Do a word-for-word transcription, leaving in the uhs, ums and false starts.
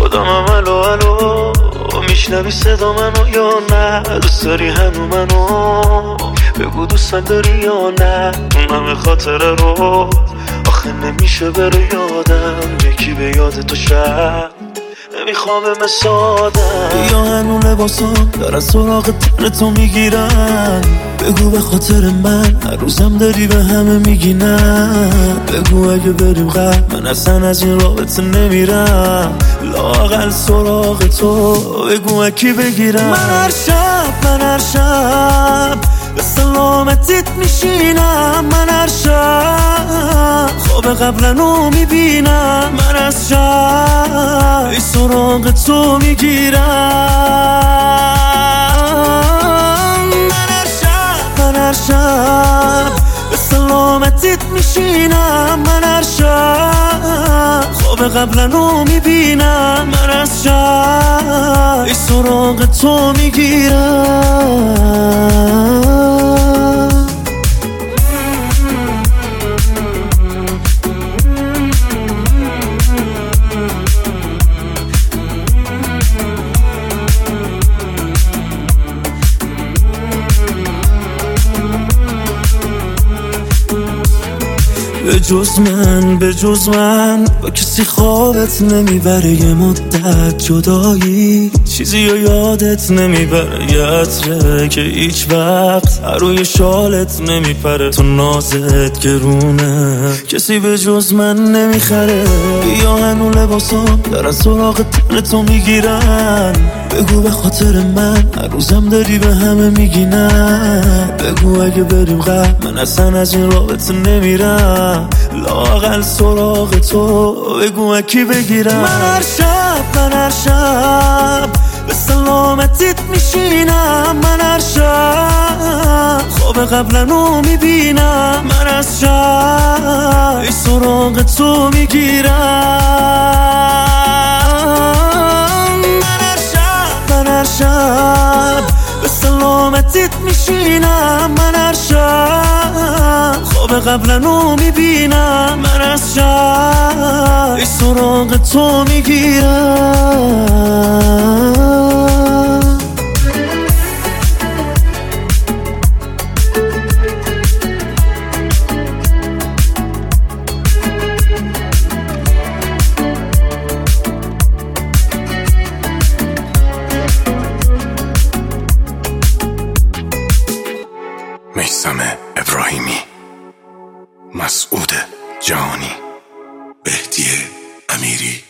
خودمم الو الو میشنوی صدا منو یا نه؟ دوست داری هنو منو بگو دوستم داری یا نه؟ اون همه خاطره رو آخه نمیشه بره یادم، یکی به یاد تو شب نمیخوام سادم. یا هنو لباسام دارن سراغ تن تو میگیرن، بگو به خاطر من هر روزم داری به همه میگی نه. بگو اگه بریم قبل من اصلا از این رابطه نمیرم، لااقل سراغ تو بگو اکی بگیرم. من هر شب من هر شب به سلامتیت میشینم، من هر شب خواب قبلنو میبینم، من از شب ای سراغ تو میگیرم. من هر شب من هر شب به سلامتیت میشینم، من هر شب خواب قبلنو میبینم، من از شب ای سراغ تو میگیرم. به جز من به جز من با کسی خوابت نمیبره، یه مدت جدایی چیزی رو یادت نمیبره، یه عطره که هیچ وقت روی شالت نمیپره، تو نازت گرونه کسی به جز من نمیخره. یا هنو لباسام دارن سراغ تن تو میگیرن، بگو به خاطر من هر روزم داری به همه میگی نه. بگو اگه بریم قبل من اصلا از این رابطه نمیرم، لااقل سراغ تو بگو اکی بگیرم. من هر شب من هر شب به سلامتیت میشینم، من هر شب خواب قبلنو میبینم، من از شب ای سراغ تو میگیرم. من هر شب من هر شب به سلامتیت میشینم، من هر شب خواب قبلنو میبینم، من از شب ای سراغ تو میگیرم. میثم ابراهیمی، مسعود جهانی، بهدی امیری.